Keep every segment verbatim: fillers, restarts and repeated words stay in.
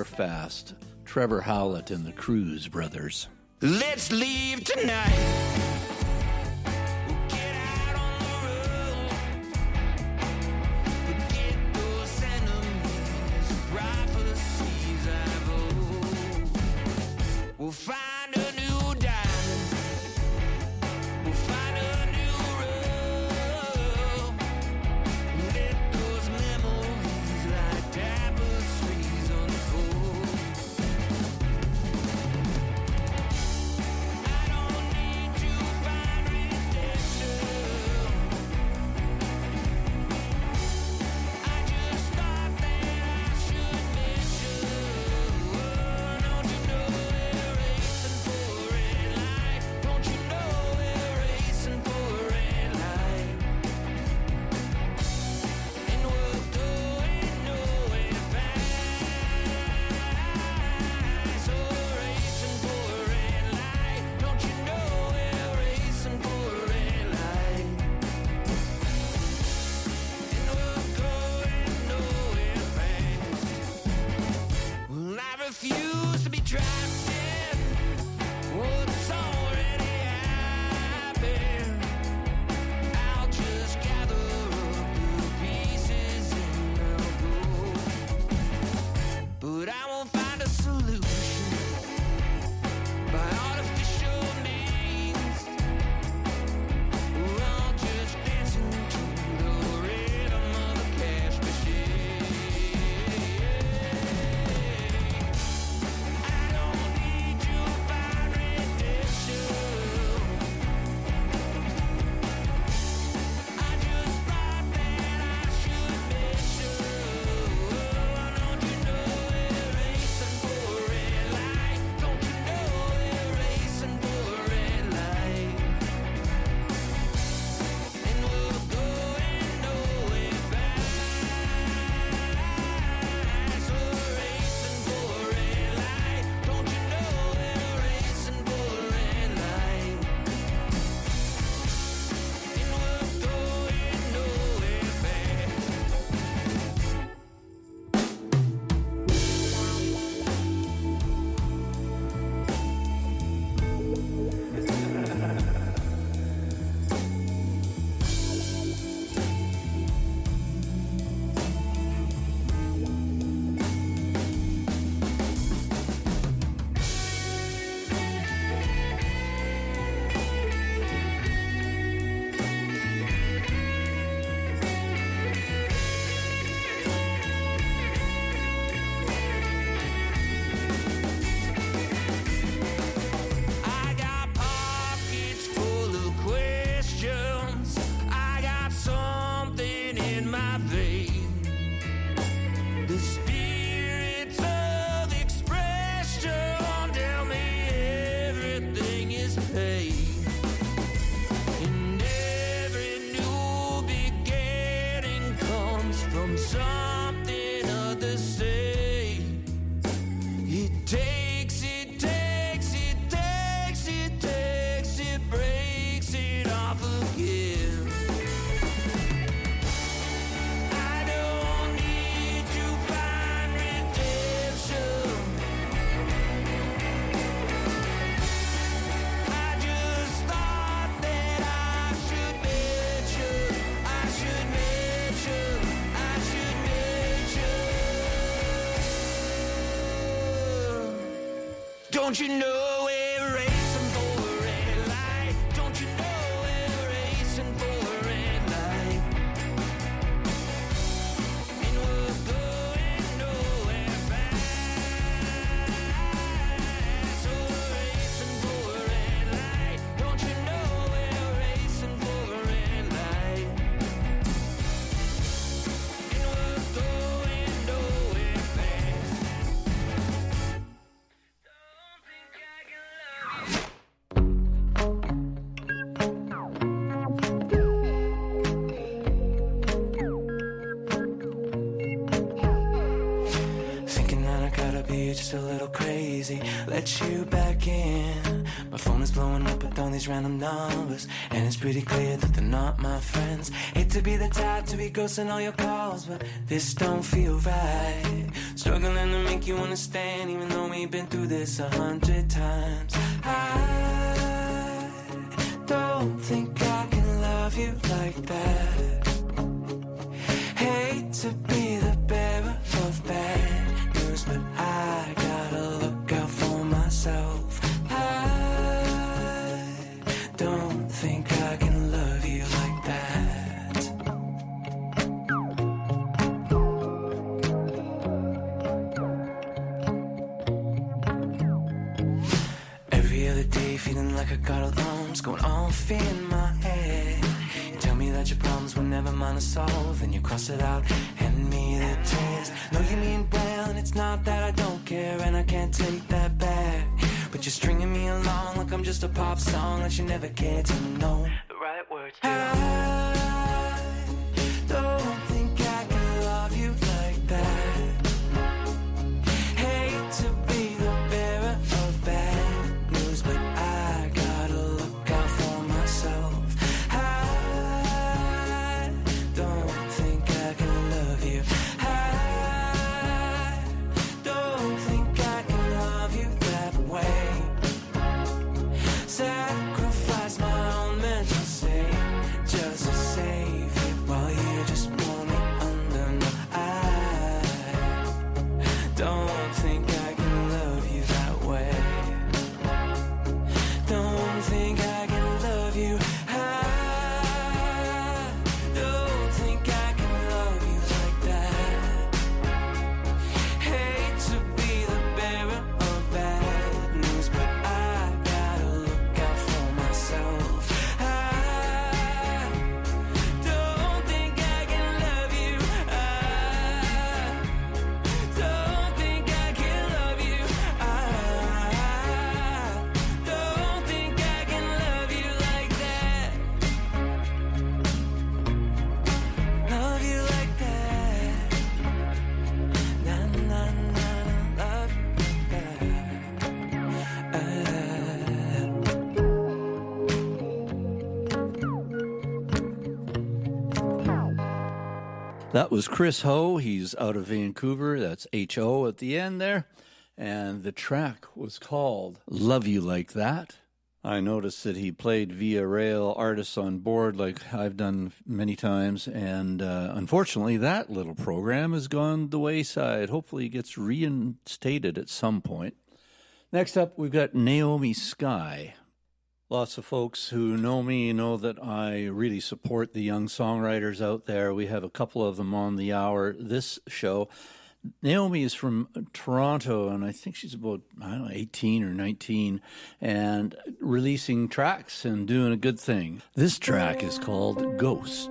Nowhere Fast. Trevor Howlett and the Cruise Brothers. Let's leave tonight. We'll find a new diamond. We'll find a new road. Let those memories like tapestries unfold. I don't need to find redemption. I just thought that I should mention. Don't you know? Refuse to be trapped in what's already happened. I'll just gather up the pieces and I'll go. But I won't find a solution by artificial means. I'll just dance into the rhythm of the cash machine. Don't you know we're racing for a red light? Don't you know we're racing for a red light? And we're going nowhere fast. So we're racing for a red light. Don't you know we're racing for a red light? And we're going nowhere fast. Don't think I can love you. maybe you're just a little crazy. Let you back in. My phone is blowing up with all these random numbers, and it's pretty clear that they're not my friends. Hate to be the type to be ghosting all your calls, but this don't feel right. Struggling to make you understand, even though we've been through this a hundred times. I don't think I can love you like that. Hate to be the bearer of bad news, but I gotta look out for myself. I don't think I can love you like that. Every other day feeling like I got alarms going off in my head. You tell me that your problems were never mine to solve, then you cross it out, hand me the test. Know you mean well, and it's not that I don't care, and I can't take that back. But you're stringing me along like I'm just a pop song that you never cared to know the right words to. I don't think I can love you like that. Hate to be the bearer of bad news, but I gotta look out for myself. I don't think I can love you. I don't think I can love you that way. Sacrifice my own mental state just to save you while you just pull me under. No, I don't think I can love you that way. Don't think I can love you. I don't think I can love you like that. Hate to be the bearer of bad news, but I gotta look out for myself. I don't think I can love you. I don't think I can love you. I don't think I can love you like that. Love you like that. Na na na na, love you like that. That was Chris Ho. He's out of Vancouver. That's H O at the end there. And the track was called Love You Like That. I noticed that he played Via Rail Artists on Board like I've done many times. And uh, unfortunately, that little program has gone the wayside. Hopefully it gets reinstated at some point. Next up, we've got Naomi Sky. Lots of folks who know me know that I really support the young songwriters out there. We have a couple of them on the hour this show. Naomi is from Toronto, and I think she's about, I don't know, eighteen or nineteen, and releasing tracks and doing a good thing. This track is called Ghost.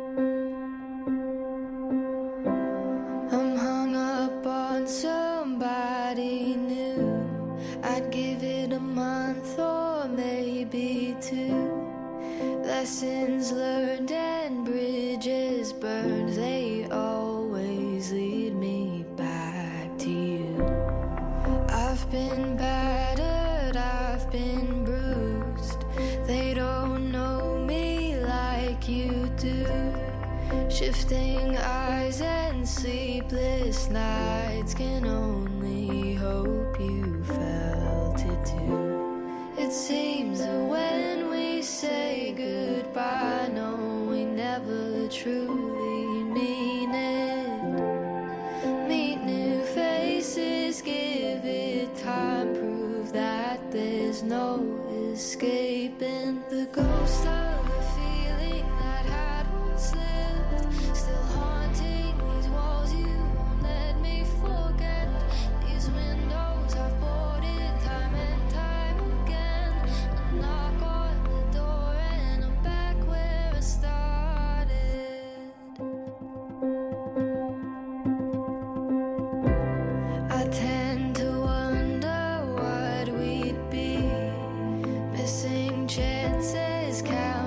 I'm hung up on somebody new. I'd give it a month or maybe two. Lessons learned and bridges burned, they always lead me back to you. I've been battered, I've been bruised. They don't know me like you do. Shifting eyes and sleepless nights, can only hope you felt it too. It seems that when we say goodbye, no, we never truly mean it. Meet new faces, give it time, prove that there's no escaping the ghost of a feeling that had once lived, still haunting these walls you won't let me forget. These windows I've boarded time and time again. A knock on the door and I'm back where I started. I tend to wonder what we'd be, missing chances, count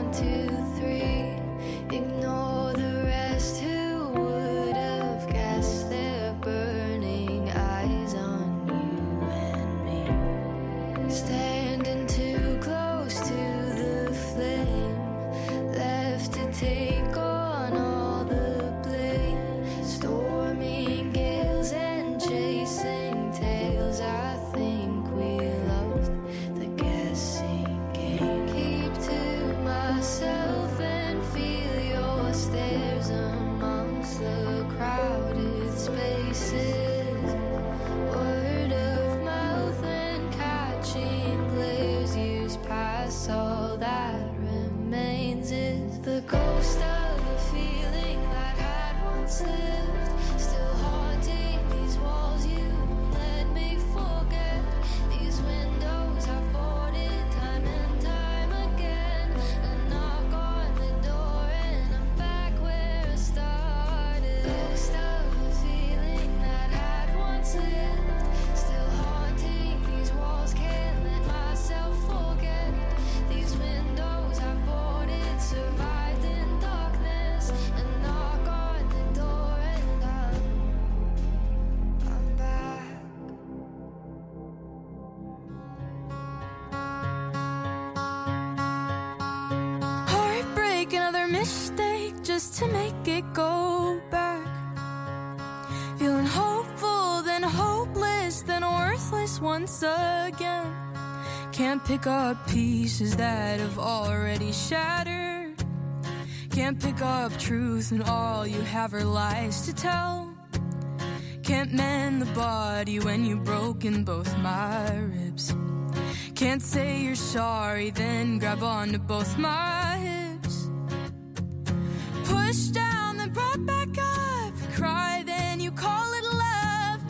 mistake just to make it go back. Feeling hopeful, then hopeless, then worthless once again. Can't pick up pieces that have already shattered. Can't pick up truth when all you have are lies to tell. Can't mend the body when you've broken both my ribs. Can't say you're sorry, then grab onto both my hips. Push down, then brought back up. Cry, then you call it love.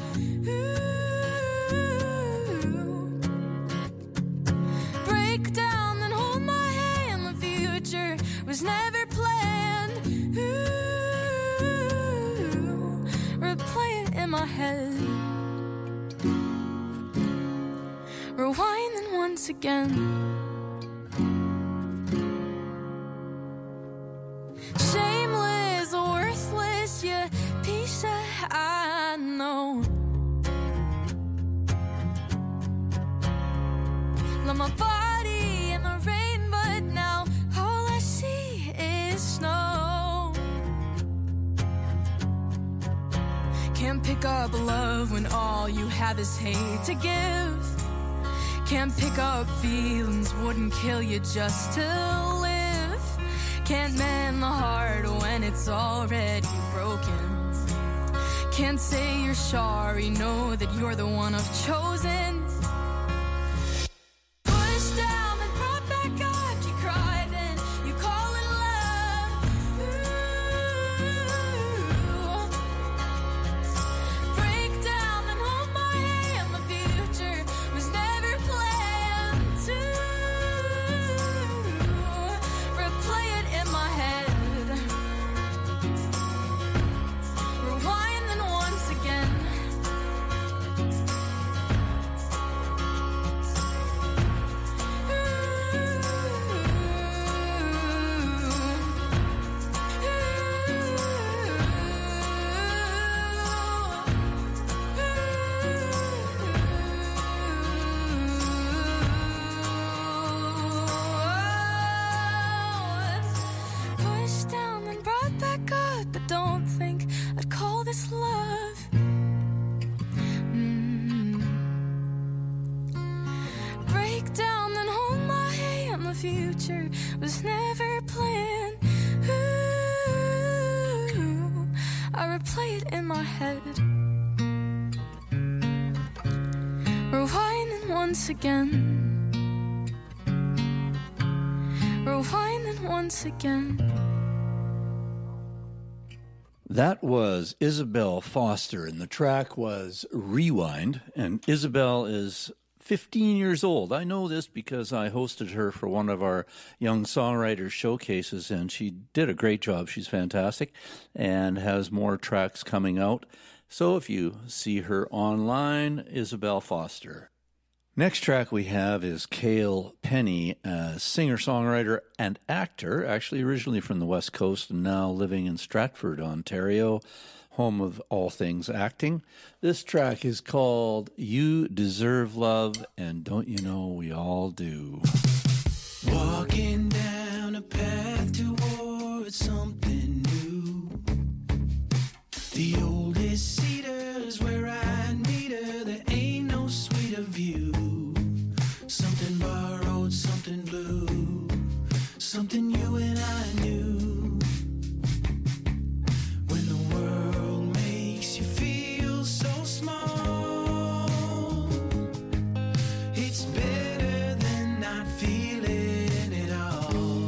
Ooh. Break down, then hold my hand. The future was never planned. Ooh. Replay it in my head. Rewind then once again. Shameless, worthless, you piece of I know. Love my body in the rain, but now all I see is snow. Can't pick up love when all you have is hate to give. Can't pick up feelings, wouldn't kill you just to live. Can't mend the heart when it's already broken. Can't say you're sorry, know that you're the one I've chosen. Push down, then brought back up. You cry, then you call it love. Ooh. Break down, then hold my hand. The future was never planned to. Replay it in my head. Rewind then once again. Pushed down and brought back up, but don't think I'd call this love. Mm. Break down and hold my hand. The future was never planned. Ooh, I replay it in my head. Rewind and once again. Rewind and once again. That was Isabel Foster, and the track was Rewind. And Isabel is fifteen years old. I know this because I hosted her for one of our young songwriters showcases, and she did a great job. She's fantastic and has more tracks coming out. So if you see her online, Isabel Foster. Next track we have is Cale Penny, a singer-songwriter and actor, actually originally from the West Coast and now living in Stratford, Ontario, home of all things acting. This track is called You Deserve Love, and don't you know we all do. Walking down a path towards something new. The oldest cedars where I meet her, there ain't no sweeter view. Something borrowed, something blue, something you and I knew. When the world makes you feel so small, it's better than not feeling it all.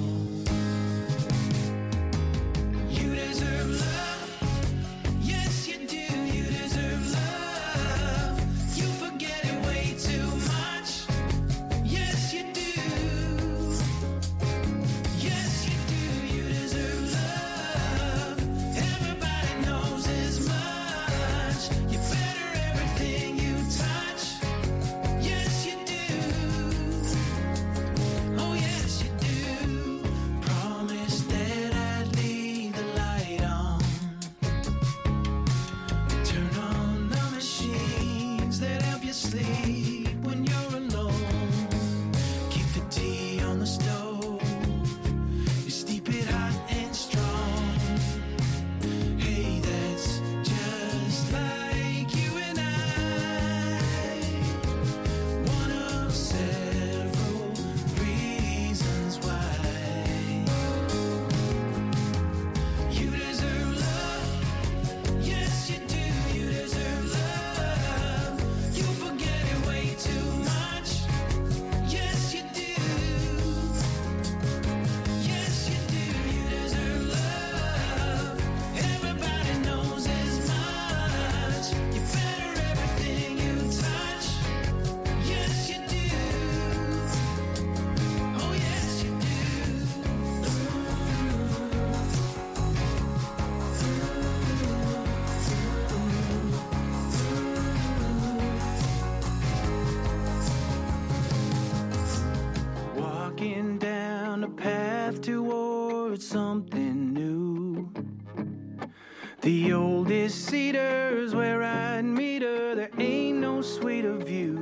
You deserve love, yes you do, you deserve love. You forget it way too much, yes you do. Yes you do, you deserve love. Everybody knows as much. You're better everything you touch, yes you do. Oh yes you do. Promise that I'd leave the light on. Turn on the machines that help you sleep when you're alone. Keep the tea on the stove. You steep it hot and path towards something new. The oldest cedars where I'd meet her, there ain't no sweeter view.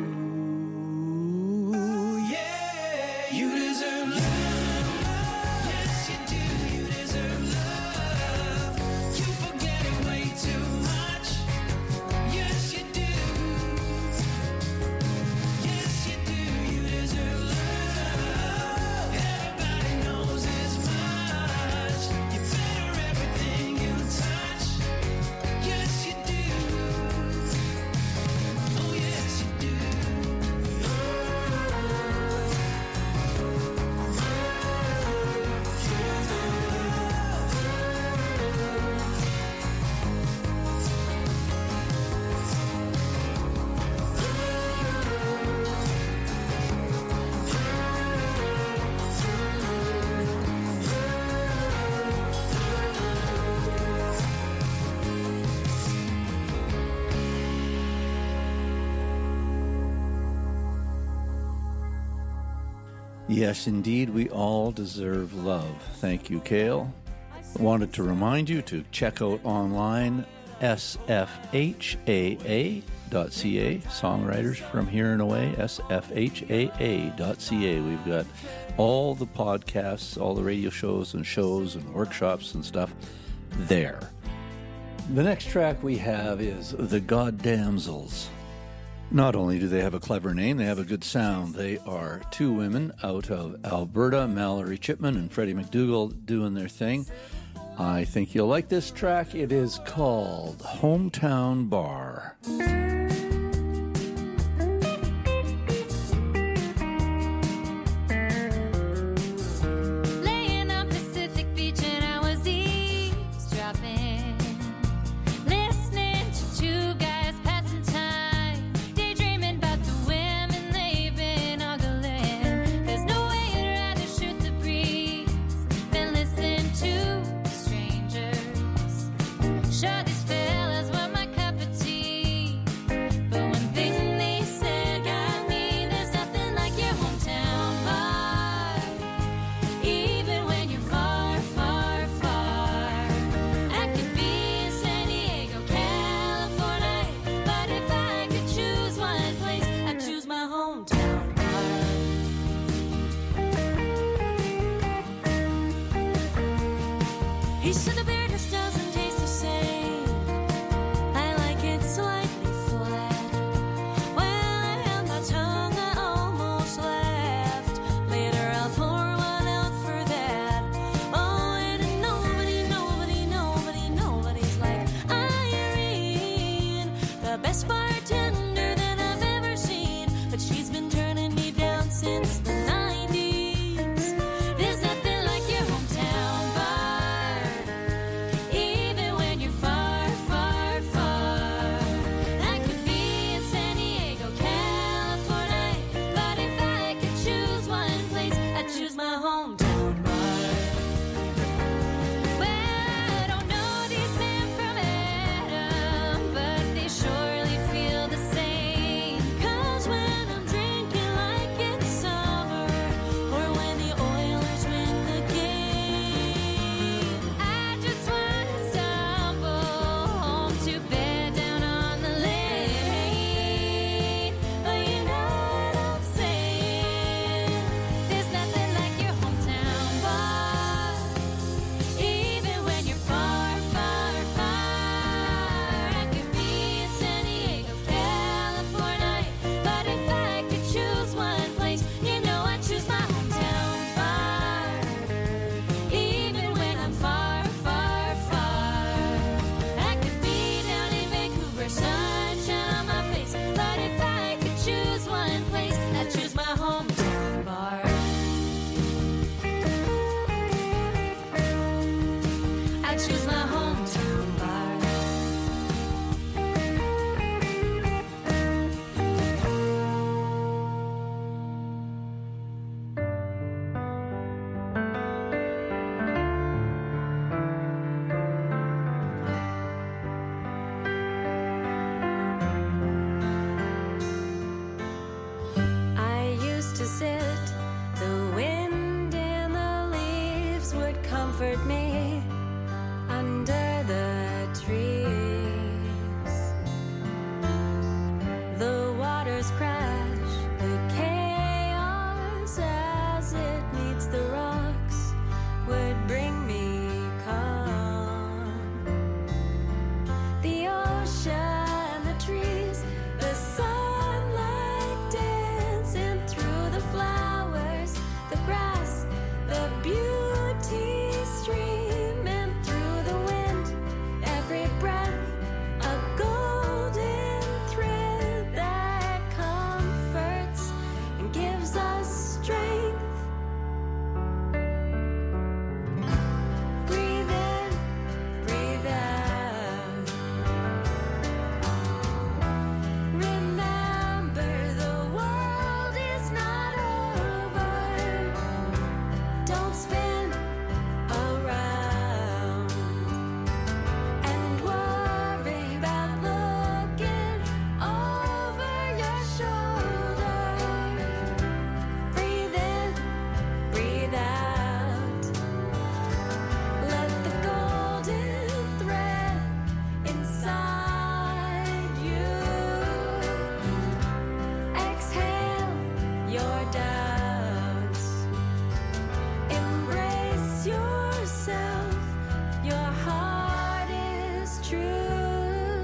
Yeah, you deserve love. Yes, you do. You deserve love. You forget it way too much. Yes, you do. Yes, you do. You deserve love. Everybody knows as much. You're better everything you touch. Yes, you do. Oh, yes, you do. Yes, indeed, we all deserve love. Thank you, Cale. Wanted to remind you to check out online S F H A A dot C A, Songwriters from Here and Away, S F H A A dot C A. We've got all the podcasts, all the radio shows and shows and workshops and stuff there. The next track we have is The Goddamsels. Not only do they have a clever name, they have a good sound. They are two women out of Alberta, Mallory Chipman and Freddie McDougall, doing their thing. I think you'll like this track. It is called Hometown Bar. Laying on Pacific Beach and I was eavesdropping, listening to two guys passing time, daydreaming about the women they've been ogling. There's no way I'd rather shoot the breeze than listen to strangers. Sure, these fellas were my cup of tea, but one thing they said got me. There's nothing like your hometown bar. Even when you're far, far, far, I could be in San Diego, California, but if I could choose one place, I'd choose my hometown bar. He said the beer just doesn't taste the same. I like it slightly flat. Well, I held my tongue, I almost laughed. Later I'll pour one out for that. Oh, and nobody, nobody, nobody, nobody's like Irene, the best bartender that I've ever seen. But she's been turning me down since the nineties. There's nothing like your hometown bar. towers crash, the chaos as it meets the rocks would bring me calm. The ocean, the trees, the sunlight dancing through the flowers, the grass, the beauty streaming through the wind, every breath a golden thread that comforts and gives us strength. Breathe in, breathe out. Remember, the world is not over. Don't spin around and worry about looking over your shoulder. Breathe in, breathe out. Let the golden thread inside you exhale your doubts. Embrace yourself. Your heart is true.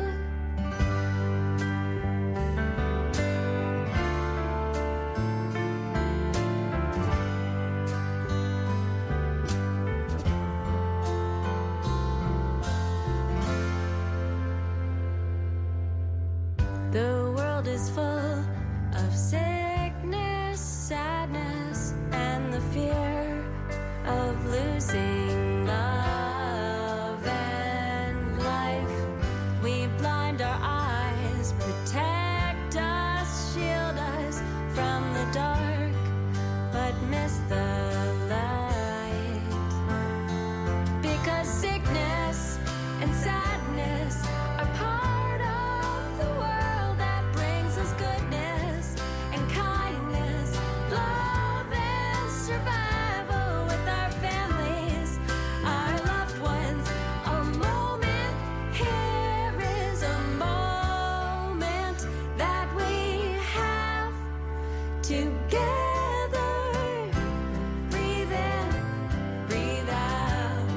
The world is full of sickness, sadness, and the fear of losing love and life. We blind our eyes, protect us, shield us from the dark, but miss the light. Because sickness and sadness are part of the world that brings us goodness and kindness, love and survival with our families, our loved ones. A moment here is a moment that we have together. Breathe in, breathe out.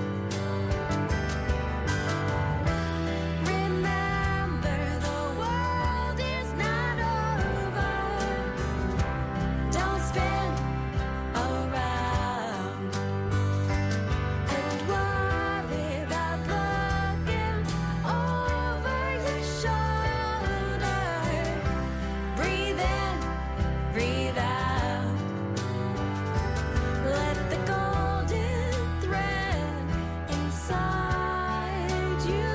Remember, the world is not over. Don't spin around and worry about looking over your shoulder. Breathe in, breathe out. Let the golden thread inside you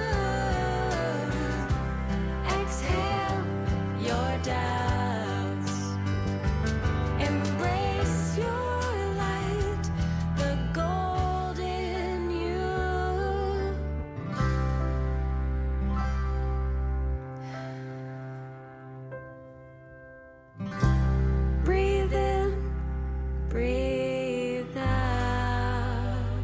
exhale your doubts. Embrace your light, the gold in you. Breathe in, breathe out.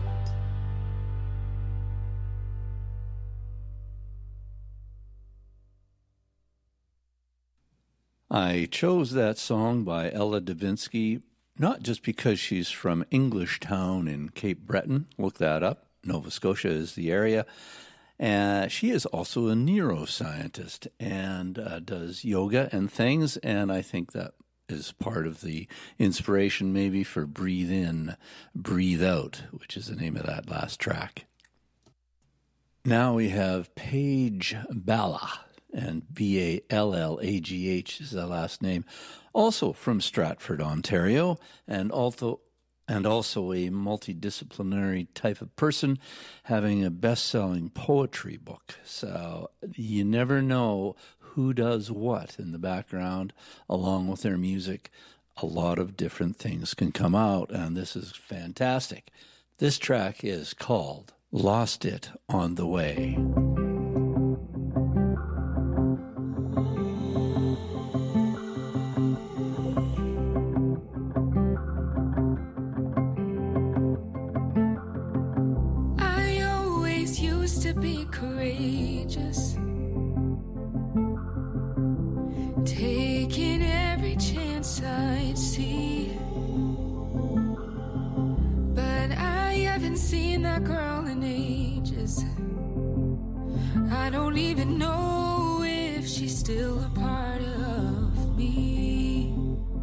I chose that song by Ella Devinsky not just because she's from Englishtown in Cape Breton. Look that up. Nova Scotia is the area. Uh, she is also a neuroscientist and uh, does yoga and things, and I think that is part of the inspiration maybe for Breathe In, Breathe Out, which is the name of that last track. Now we have Paige Balla, and B A L L A G H is the last name, also from Stratford, Ontario, and also and also a multidisciplinary type of person, having a best-selling poetry book. So you never know who does what in the background, along with their music. A lot of different things can come out, and this is fantastic. This track is called Lost It on the Way. I always used to be courageous, taking it seen that girl in ages. I don't even know if she's still a part of me.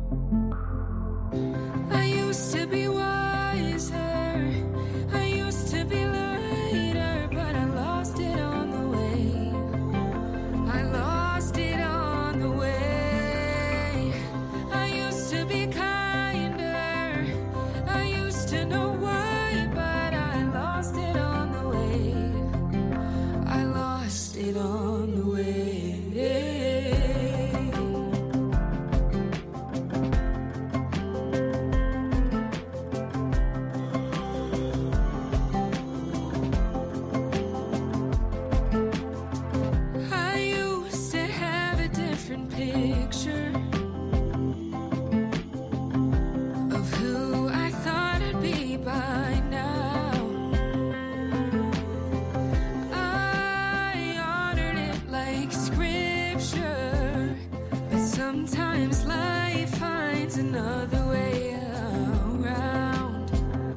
I used to be wiser, I used to be lighter, but I lost it on the way. I lost it on the way. I used to be kinder, I used to know why, but I lost it on the way. I lost it on the way. I used to have a different picture of who I thought I'd be by now. I honored it like scripture, but sometimes life finds another way around.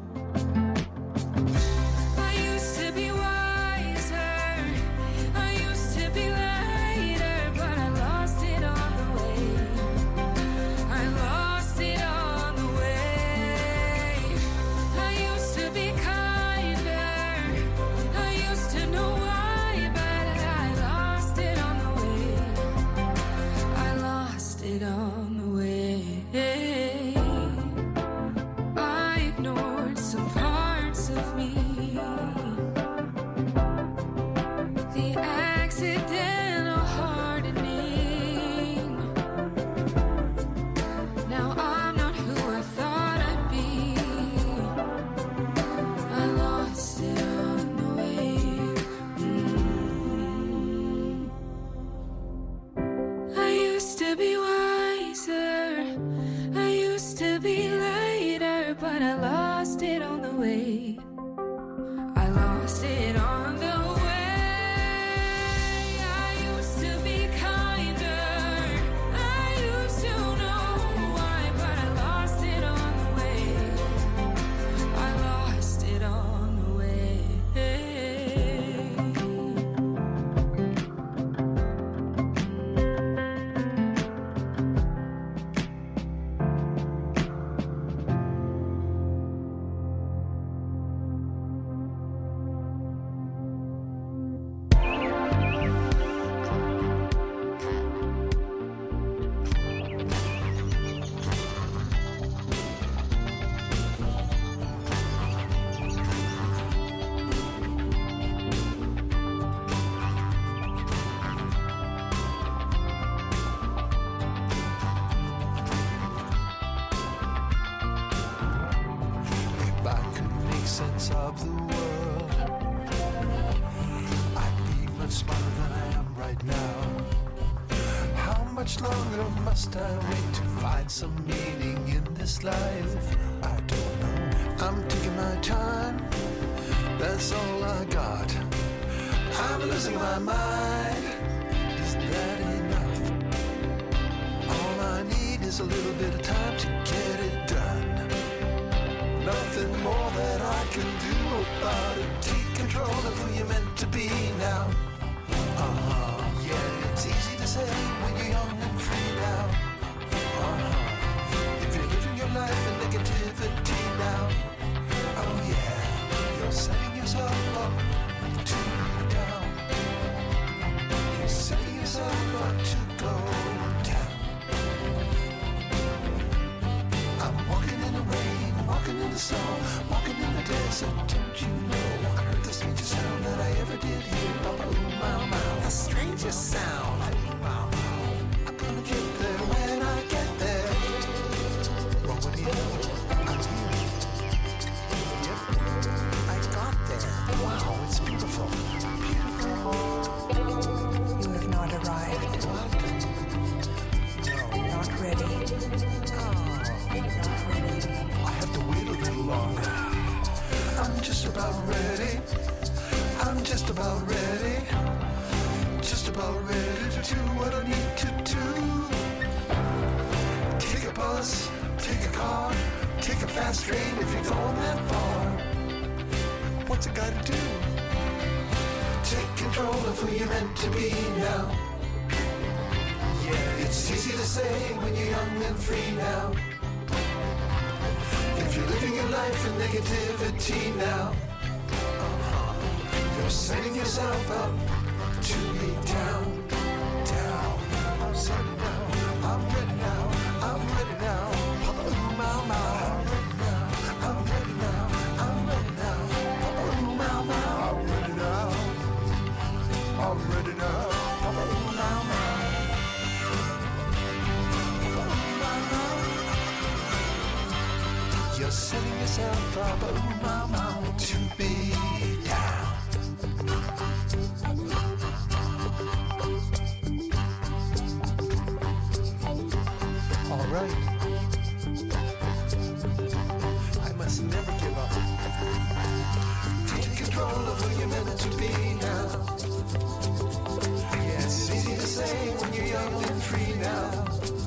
I used to be wiser, I used to be lighter, but I lost it on the way. I lost it on the way. I used to be kinder, I used to know why, but I lost it on the way. I lost it on the way. I ignored some parts of me. The accidental hardening. Now I'm not who I thought I'd be. I lost it on the way. Mm. I used to be wiser, I used to be lighter, but I lost it on the way. I lost it on the way. I used to be kinder, I used to know why, but I lost it on the way. I lost it on the way. If I could make sense of the world, I'd be much smarter than I am right now. How much longer must I wait to find some meaning in this life? I don't know. I'm taking my time, that's all I got. I'm losing my mind, is that enough? All I need is a little bit of time to get it done. Nothing more that I can do about it. Take control of who you're meant to be now. Uh-huh, yeah, it's easy to say when you're young and free now. Uh-huh, if you're living your life in negativity now. Oh yeah, you're setting yourself up to go down. You're setting yourself up to go down. I'm walking in the rain, walking in the snow, walking in the desert. Don't you know? I heard the strangest sound that I ever did hear. Ooh, mow, mow. The strangest sound. Ooh, mow, mow. I'm gonna get there when I get there. Well, what do you know? I'm here. Yep, I got there. Wow, it's beautiful. Beautiful. You have not arrived. What? No. Not ready. Oh, Not ready. I have to wait a little longer. I'm just about ready. I'm just about ready. Just about ready to do what I need to do. Take a bus, take a car, take a fast train if you're going that far. What's it gotta do? Take control of who you're meant to be now. Yeah, it's easy to say when you're young and free now. If you're living your life in negativity now, uh-huh, you're setting yourself up to be down, down. I'm ready now, I'm ready now, I'm ready now. Papa, ooh, mama, I'm ready now, I'm ready now, I'm ready now. Papa, ooh, mama, I'm ready now, I'm ready now. Papa, ooh, mama. You're setting yourself up, oh mama, to be down. All right. I must never give up. Take control of who you're meant to be now. Yeah, it's easy to say when you're young and free now.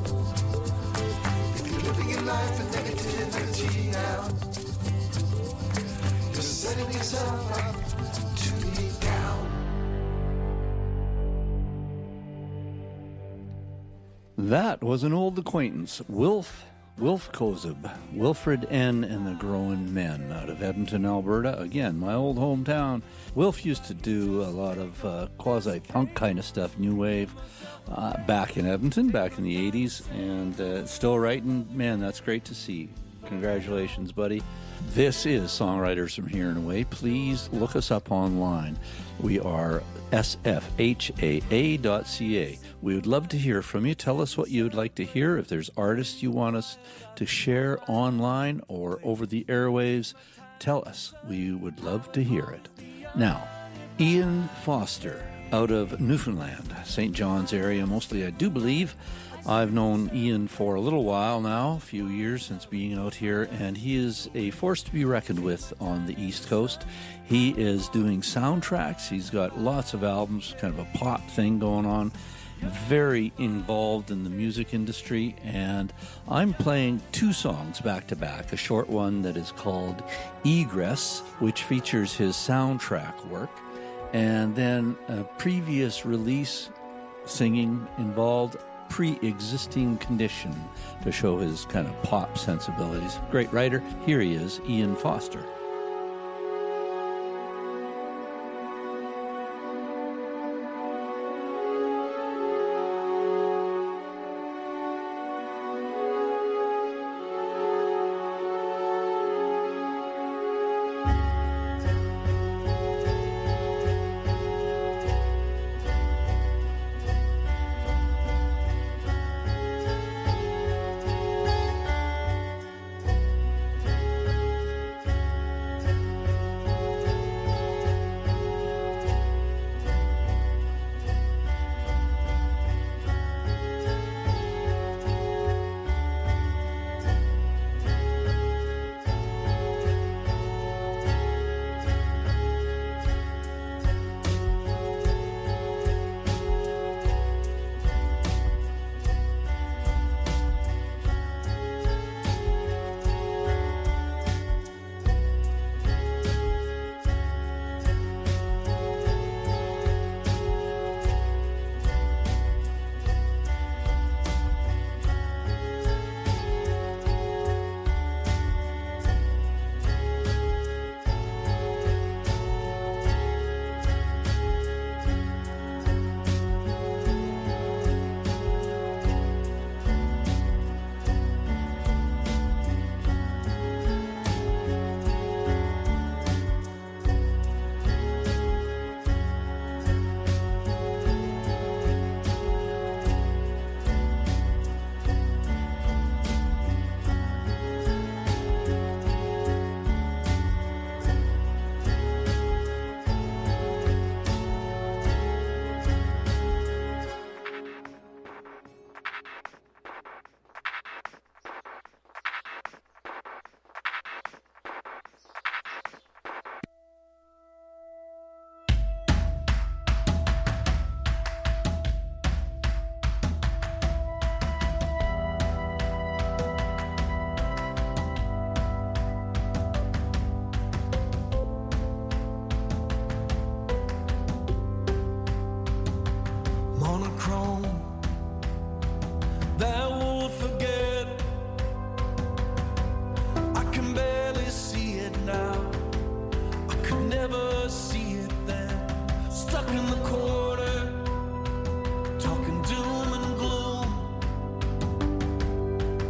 Living your life in negativity now. You're setting yourself up to be down. That was an old acquaintance, Wilf, Wilf Kozub, Wilfred N. and the Growing Men out of Edmonton, Alberta. Again, my old hometown. Wilf used to do a lot of uh, quasi-punk kind of stuff, new wave, uh, back in Edmonton, back in the eighties, and uh, still writing. Man, that's great to see. Congratulations, buddy. This is Songwriters from Here and Away. Please look us up online. We are S F H A A dot C A. We would love to hear from you. Tell us what you would like to hear. If there's artists you want us to share online or over the airwaves, tell us. We would love to hear it. Now, Ian Foster out of Newfoundland, Saint John's area, mostly, I do believe. I've known Ian for a little while now, a few years since being out here, and he is a force to be reckoned with on the East Coast. He is doing soundtracks. He's got lots of albums, kind of a pop thing going on. Very involved in the music industry, and I'm playing two songs back to back. A short one that is called Egress, which features his soundtrack work, and then a previous release singing involved Pre-Existing Condition to show his kind of pop sensibilities. Great writer. Here he is, Ian Foster.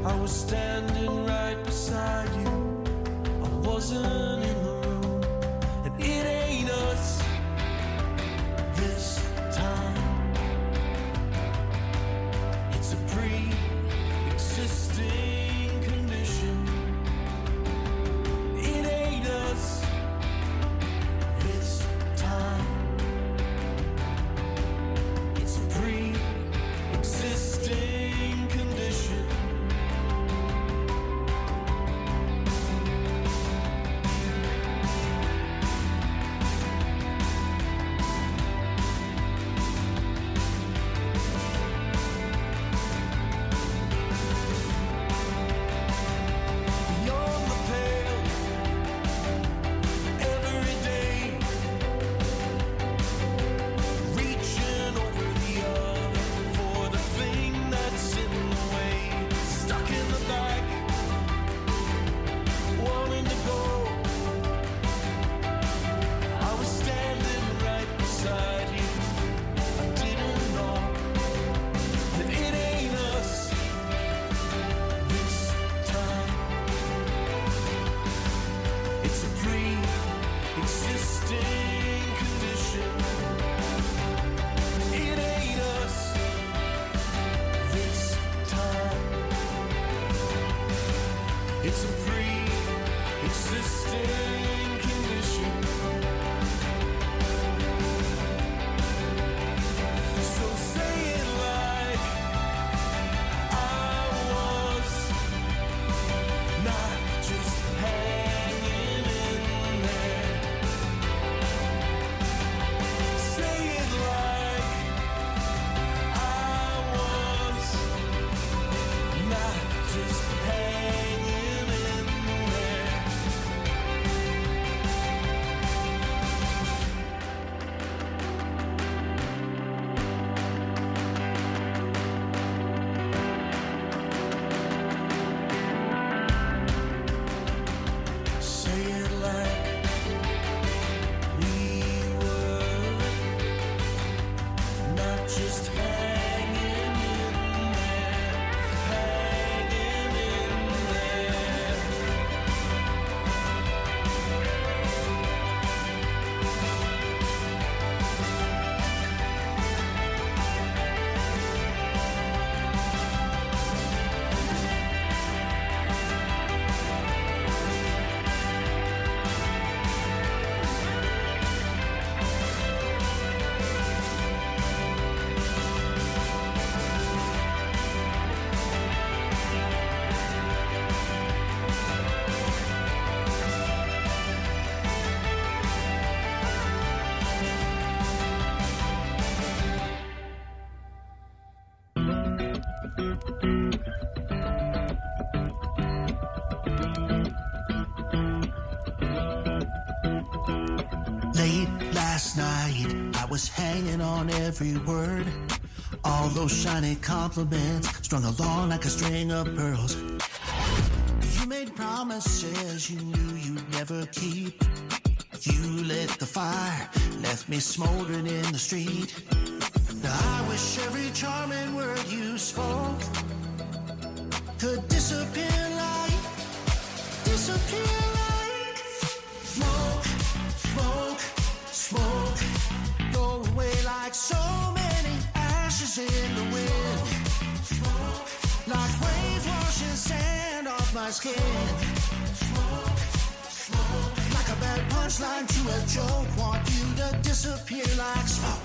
I was standing right beside you. I wasn't in the room, and it ain't us this time. It's a pre-existing condition. It ain't us this time. It's a pre-existing condition. Beyond the pale, every day, reaching over the other for the thing that's in the way, stuck in the back, wanting to go. I was standing right beside you. I didn't know that it ain't us this time. It's a pre-existing condition. It ain't us this time. It's a pre-existing condition. So say it like I was not just hanging in there. Say it like I was not just hanging in there. Say it like we were not just hanging in there, hanging in there. Late last night, I was hanging on every word. All those shiny compliments strung along like a string of pearls. You made promises you knew you'd never keep. You lit the fire, left me smoldering in the street. Now I wish every charming word you spoke could disappear like, disappear like smoke, smoke, smoke. Go away like so many ashes in the wind. Like waves washing sand off my skin. Like a bad punchline to a joke. Want you to disappear like smoke.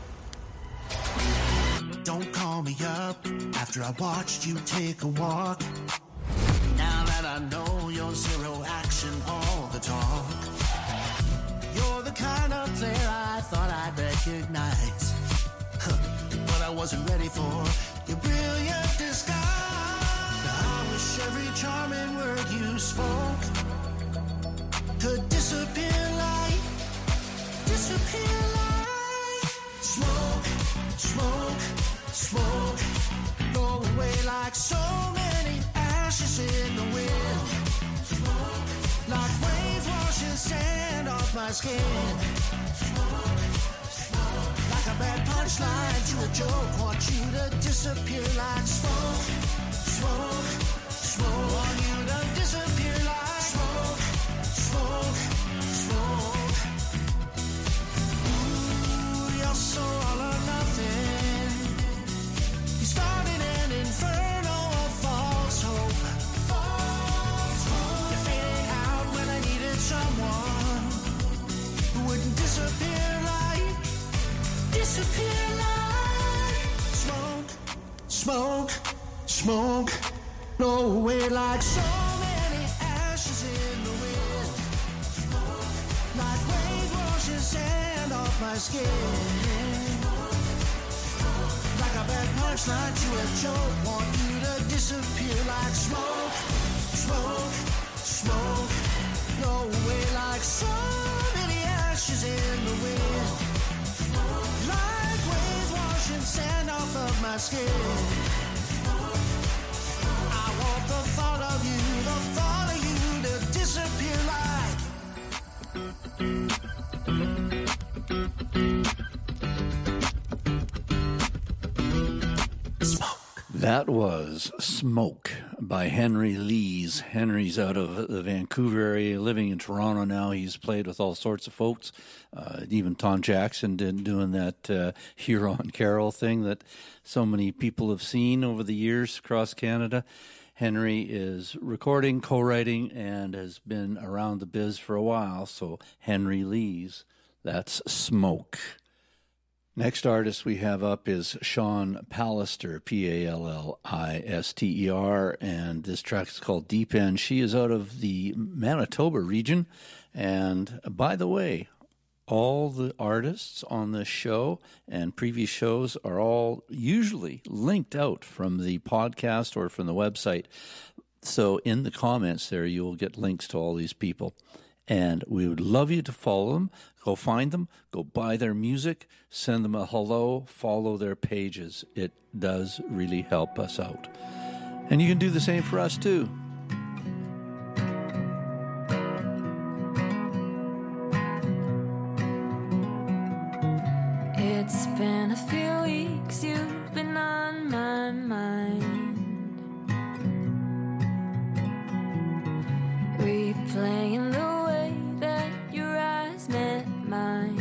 Don't call me up after I watched you take a walk. Now that I know you're zero action, all the talk. You're the kind of player I thought I'd recognize. Huh, but I wasn't ready for your brilliant disguise. I wish every charming word you spoke could disappear like, disappear like smoke, smoke, smoke. Go away like so many ashes in the wind. Like waves washing sand off my skin. Like a bad punchline to a joke. Want you to disappear like smoke, smoke, smoke, blow away like so many ashes in the wind. Like waves washing sand off my skin. Like a bad punchline to a joke, want you to disappear like smoke, smoke, smoke, blow away like so many ashes in the wind. Like waves washing sand off of my skin. I want the thought of you, the thought of you to disappear like smoke. That was Smoke by Henry Lees. Henry's out of the Vancouver area, living in Toronto now. He's played with all sorts of folks. Uh, even Tom Jackson did doing that uh, Huron Carol thing that so many people have seen over the years across Canada. Henry is recording, co-writing, and has been around the biz for a while. So Henry Lees, that's Smoke. Next artist we have up is Sean Pallister, P A L L I S T E R, and this track is called Deep End. She is out of the Manitoba region, and by the way, all the artists on this show and previous shows are all usually linked out from the podcast or from the website. So in the comments there, you'll get links to all these people. And we would love you to follow them. Go find them. Go buy their music. Send them a hello. Follow their pages. It does really help us out. And you can do the same for us too. It's been a few weeks, you've been on my mind. Replaying the way that your eyes met mine.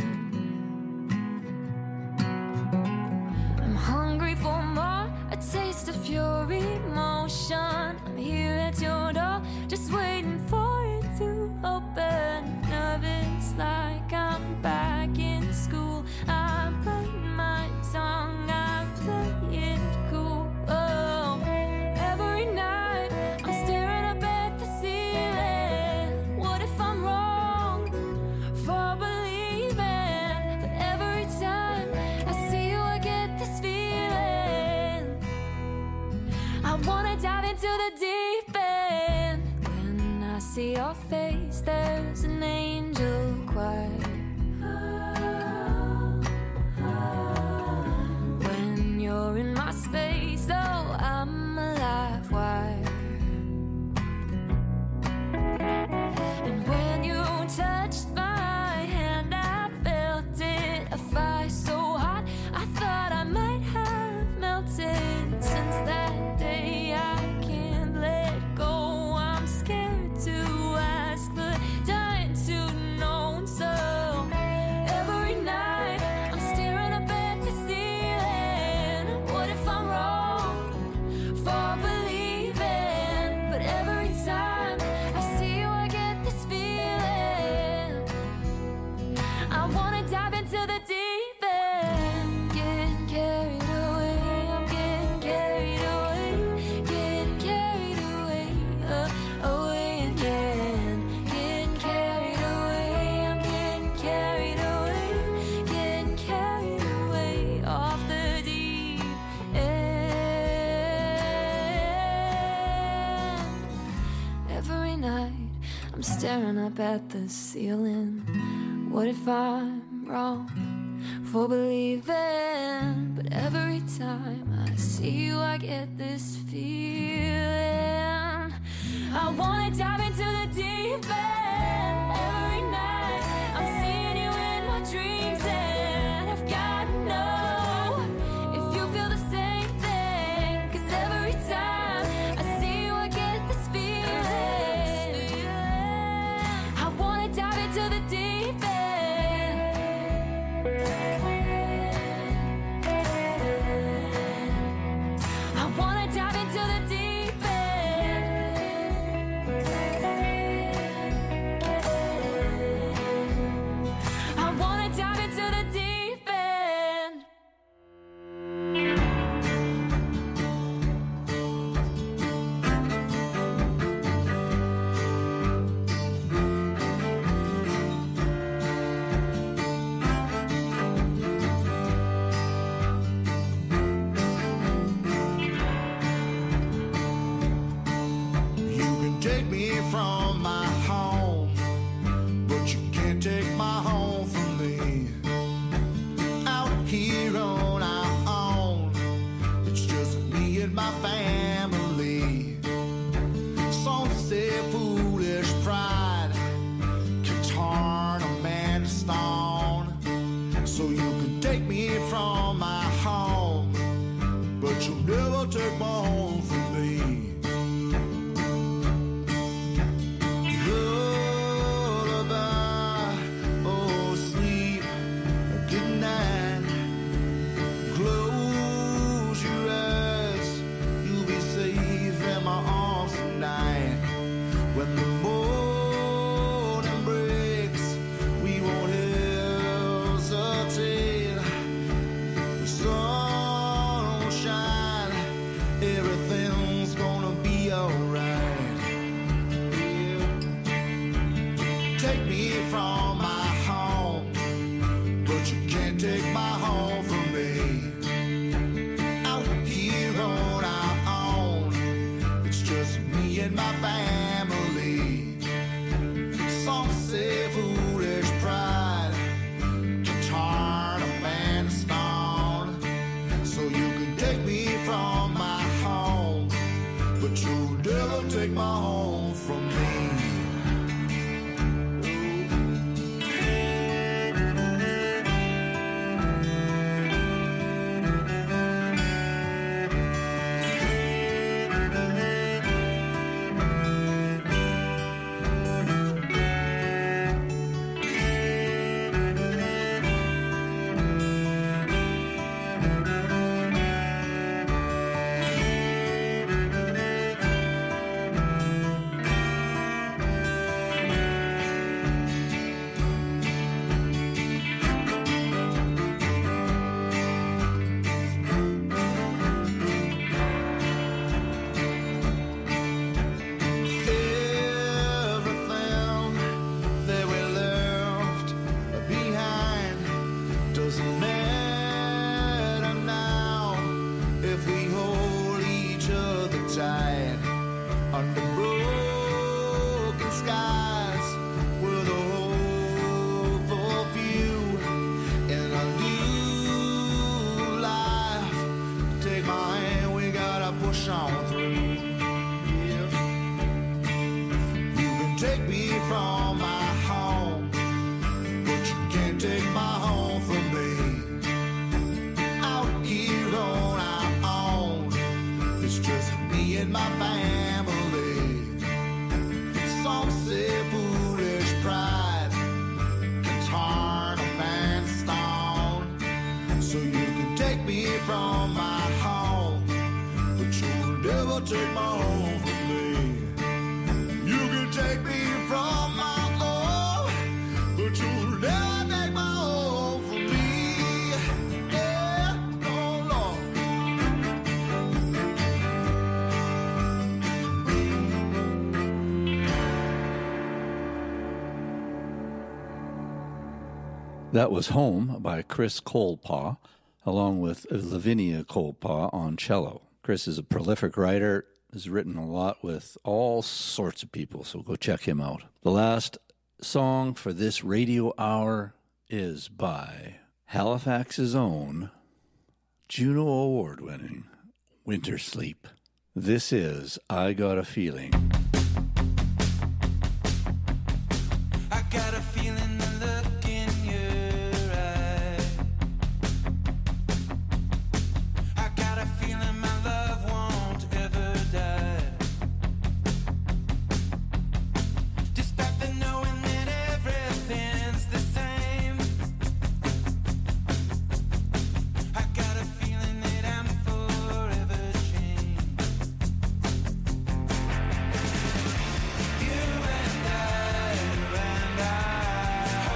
I'm hungry for more, a taste of your emotion. I'm here at your door, just waiting for it to open. Nervous like I'm back in school. I bite my tongue, I play it cool. Oh, every night I'm staring up at the ceiling. What if I'm wrong for believing? But every time I see you, I get this feeling. I wanna dive into the deep end. When I see your face, there's an angel choir. When you're in my space, oh, I'm a live wire. And when you touched my hand, I felt it, a fire so hot, I thought I might have melted. Since that day, I can't let go. I'm scared to ask, but dying to know. So every night, I'm staring up at the ceiling. What if I'm wrong for believing? But every time I see you, I get this feeling. I wanna dive into the deep end. Getting carried away, I'm getting carried away. Getting carried away, uh, away again. Getting carried away, I'm getting carried away. Getting carried away off the deep end. Every night I'm staring up at the ceiling. What if I'm wrong for believing? But every time I see you, I get this feeling. I wanna dive into the deep end. Every night I'm seeing you in my dreams, and I've gotta know if you feel the same thing. 'Cause every time I see you, I get this feeling. I wanna dive into the deep end. I wanna dive into the deep end. from my home, but you can't take my home from me. Out here on our own, it's just me and my family. Some say foolish pride can turn a man to stone. So you can take me from my home, but you'll never take my home from me. Lullaby, oh sleep, good night. Close your eyes, you'll be safe in my arms tonight. When the morning breaks, we won't hesitate. The sun will shine, everything's gonna be alright. Yeah. Take me from my home, but you can't take my home from me. Out here on our own, it's just me and my family. Some say foolish pride can turn a man to stone. So you can take me from my home, but you'll never take my home from me. Everything that we left behind doesn't matter now if we hold each other tight under broken skies with a hopeful view in a new life. Take my hand, we gotta push on through. Yeah. You can take me from my home, but you can't take my home from me. Out here on our own, it's just me and my family. Some say foolish pride can turn a man to stone. So you can take me from my home, but you'll never take my home from me. You can take me from my home, but you'll never take my home from me. Yeah, oh Lord. That was Home by Chris Colepaw, along with Lavinia Colepaw on cello. Chris is a prolific writer, has written a lot with all sorts of people, so go check him out. The last song for this radio hour is by Halifax's own, Juno Award-winning Winter Sleep. This is I Got a Feeling. I got a feeling the look in your eye. I got a feeling my love won't ever die. Despite the knowing that everything's the same, I got a feeling that I'm forever changed. You and I, you and I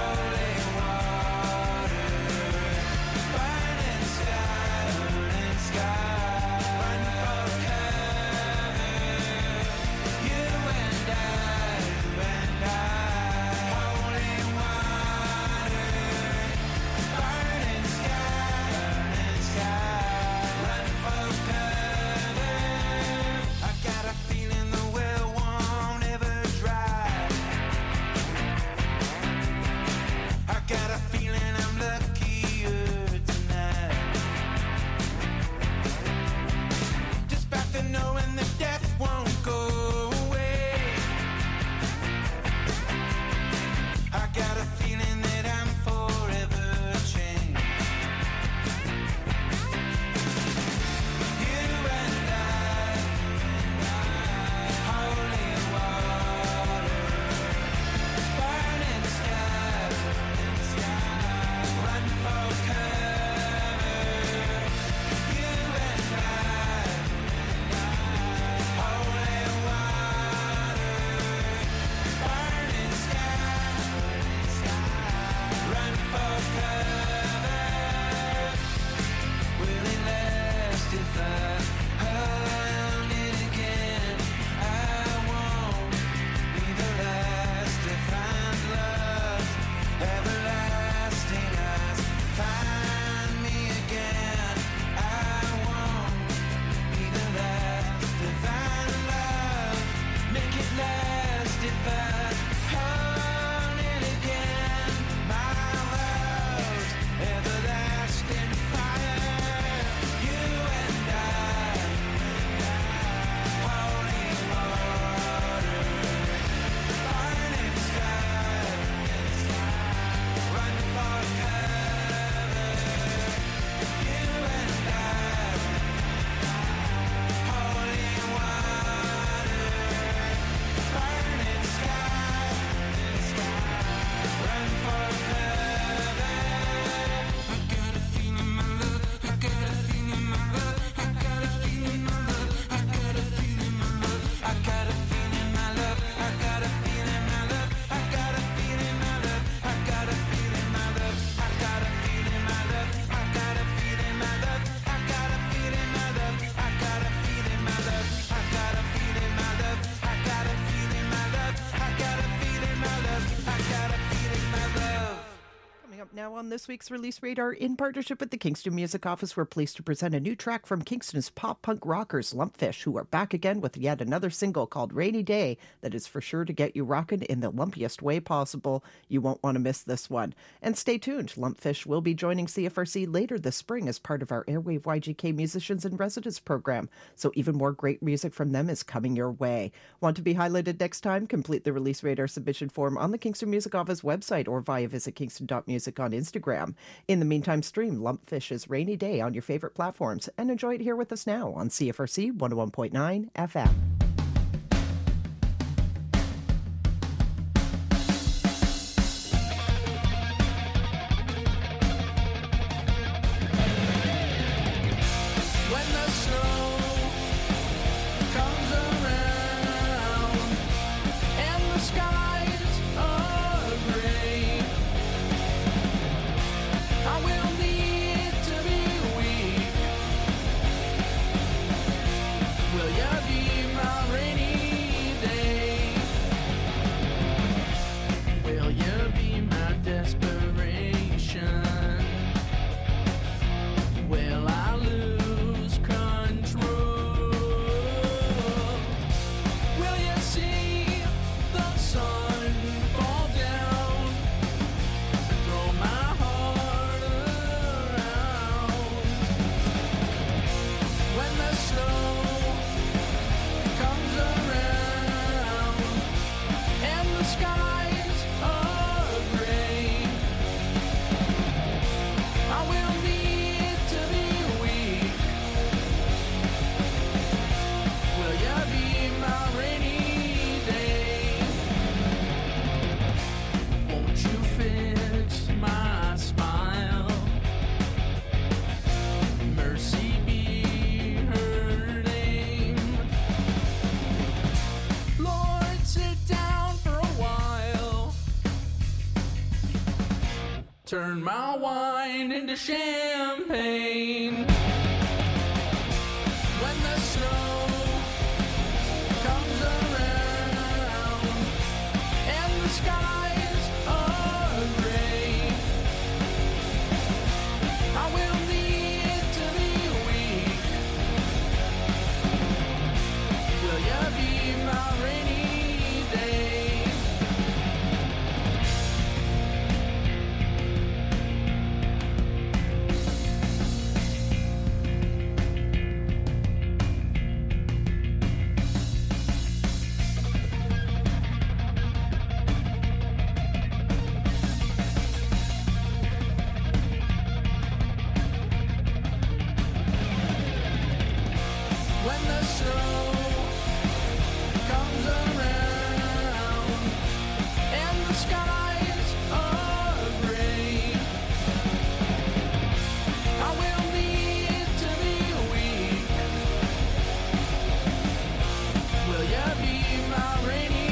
now on this week's Release Radar, in partnership with the Kingston Music Office, we're pleased to present a new track from Kingston's pop-punk rockers, Lumpfish, who are back again with yet another single called Rainy Day that is for sure to get you rocking in the lumpiest way possible. You won't want to miss this one. And stay tuned, Lumpfish will be joining C F R C later this spring as part of our Airwave Y G K Musicians in Residence program, so even more great music from them is coming your way. Want to be highlighted next time? Complete the Release Radar submission form on the Kingston Music Office website or via visit kingston dot music on Instagram. In the meantime, stream Lumpfish's Rainy Day on your favorite platforms and enjoy it here with us now on C F R C one oh one point nine F M. When the snow comes around and the skies are gray, I will need to be weak. Will you be my rainy day? Will you be my desperation? Will I lose control? Will you see the sun fall down and throw my heart around? When the snow comes around and the skies are gray, I will need to be weak. Will you be my rainy day? Won't you fix my smile? Mercy be her name. Lord, sit down for a while. Turn my wine into champagne. When the snow comes around and the skies are gray, I will need to be weak. Will you be my rainy day? When the snow comes around and the skies are gray, I will need to be weak. Will you be my rainy